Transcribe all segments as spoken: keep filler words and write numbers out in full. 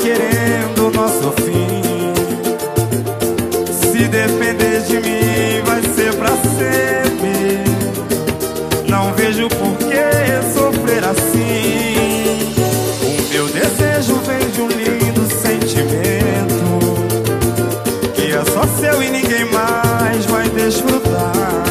querendo o nosso fim. Se depender de mim, vai ser pra sempre. Não vejo por que sofrer assim. O meu desejo vem de um lindo sentimento, que é só seu e ninguém mais vai desfrutar.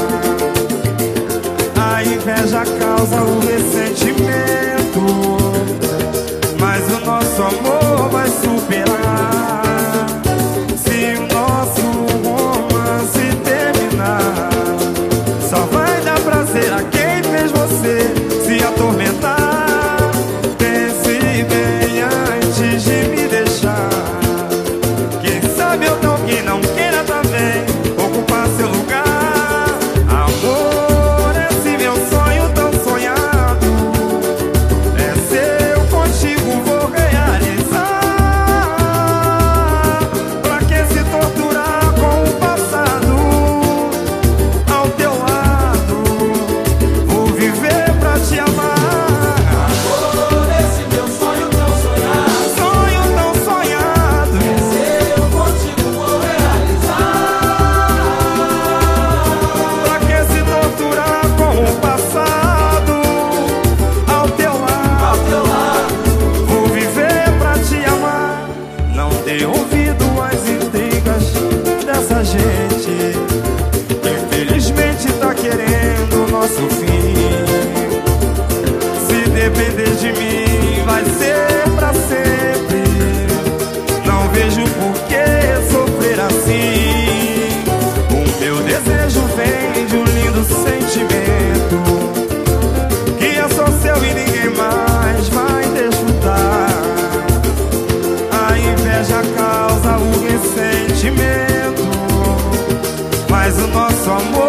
A inveja causa o ressentimento, mas o nosso amor vai superar. Se o nosso romance terminar, só vai dar prazer a quem fez você se atormentar. Pense bem antes de me deixar. Quem sabe eu não que não queira também ocupar seu lugar. Amor, esse meu sonho tão sonhado é seu, contigo vou realizar. Pra que se torturar com o passado? Ao teu lado vou viver pra te amar. Amor, esse meu sonho tão sonhado, Sonho tão sonhado é seu, contigo vou realizar. Pra que se torturar com o passado? Ao teu Ao lado teu lado, vou viver pra te amar. Não dê ouvido às intrigas dessa gente, infelizmente tá querendo o nosso fim. Se depender de mim, vai ser pra sempre. Não vejo por que sofrer assim. O meu desejo vem de um lindo sentimento, que é só seu e ninguém mais vai desfrutar. A inveja causa o ressentimento, mas o nosso amor